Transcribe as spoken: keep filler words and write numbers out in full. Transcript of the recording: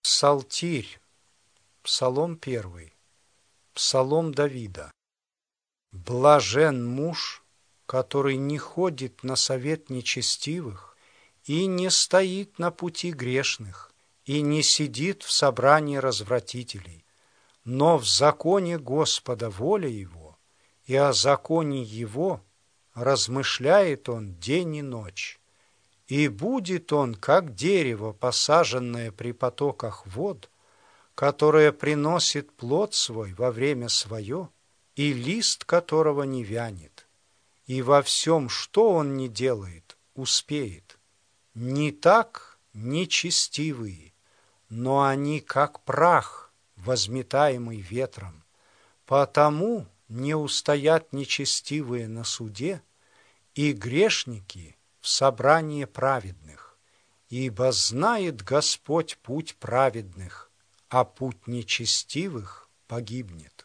Псалтирь, Псалом первый, Псалом Давида. Блажен муж, который не ходит на совет нечестивых и не стоит на пути грешных и не сидит в собрании развратителей, но в законе Господа воля его, и о законе его размышляет он день и ночь. И будет он, как дерево, посаженное при потоках вод, которое приносит плод свой во время свое, и лист которого не вянет. И во всем, что он ни делает, успеет. Не так нечестивые, но они как прах, возметаемый ветром. Потому не устоят нечестивые на суде, и грешники в собрании праведных, ибо знает Господь путь праведных, а путь нечестивых погибнет.